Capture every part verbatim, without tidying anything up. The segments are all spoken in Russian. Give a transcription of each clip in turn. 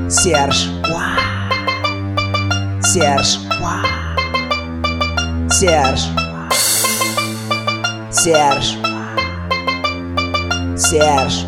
Серж, Серж, Серж, Серж, Серж.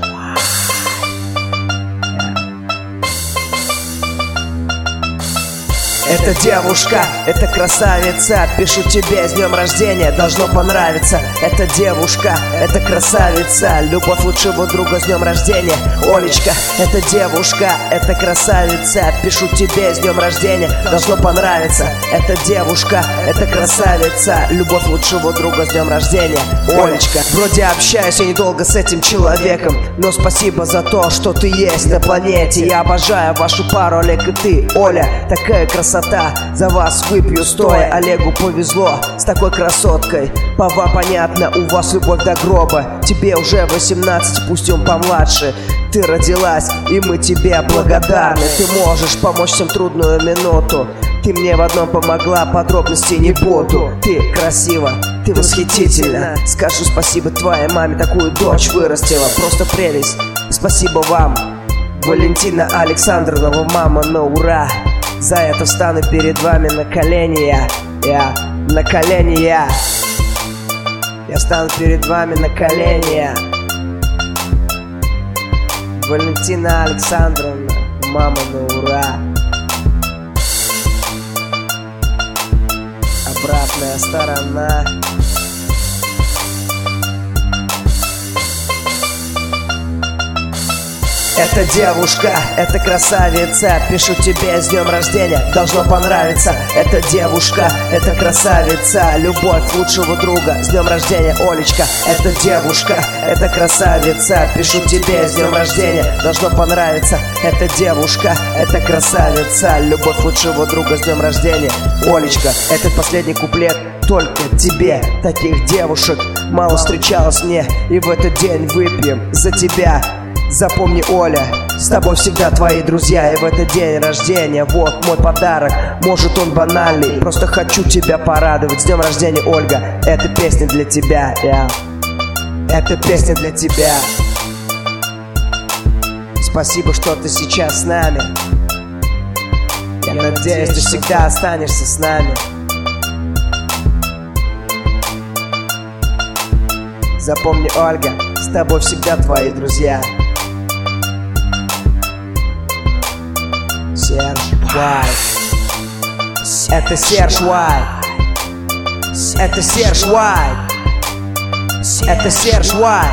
Это девушка, это красавица, пишу тебе с днем рождения, должно понравиться. Это девушка, это красавица, любовь лучшего друга с днем рождения. Олечка, это девушка, это красавица, пишу тебе с днем рождения, должно понравиться. Это девушка, это красавица, любовь лучшего друга с днем рождения. Олечка, вроде общаюсь я недолго с этим человеком, но спасибо за то, что ты есть на планете. Я обожаю вашу пару, Олег и ты, Оля, такая красота. За вас выпью стоя, Олегу повезло с такой красоткой. Пава, понятно, у вас любовь до гроба. Тебе уже восемнадцать, пусть он помладше. Ты родилась, и мы тебе благодарны. Ты можешь помочь всем трудную минуту. Ты мне в одном помогла, подробностей не буду. Ты красива, ты восхитительна. Скажу спасибо твоей маме, такую дочь вырастила. Просто прелесть, спасибо вам, Валентина Александровна, мама, на ура. За это встану перед вами на колени я, я, на колени я. Я встану перед вами на колени я. Валентина Александровна, мама, на ура. Обратная сторона. Это девушка, это красавица, пишу тебе с днем рождения, должно понравиться. Это девушка, это красавица, любовь лучшего друга с днем рождения, Олечка. Это девушка, это красавица, пишу тебе с днем рождения, должно понравиться. Это девушка, это красавица, любовь лучшего друга с днем рождения, Олечка. Этот последний куплет только тебе, таких девушек мало встречалось мне, и в этот день выпьем за тебя. Запомни, Оля, с тобой всегда твои друзья. И в этот день рождения вот мой подарок. Может он банальный, просто хочу тебя порадовать. С днем рождения, Ольга, эта песня для тебя, yeah. Это песня для тебя. Спасибо, что ты сейчас с нами. Я надеюсь, ты всегда останешься с нами. Запомни, Ольга, с тобой всегда твои друзья. Серж Уайт. Это Серж Уайт. Это Серж Уайт. Это Серж Уайт.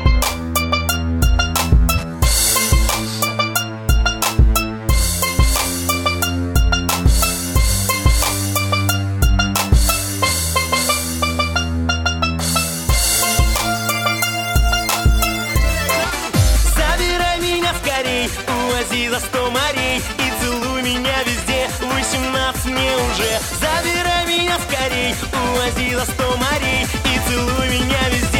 Забирай меня скорей, увози за сто морей и целуй меня везде, восемнадцать мне уже. Забирай меня скорей, увози за сто морей и целуй меня везде.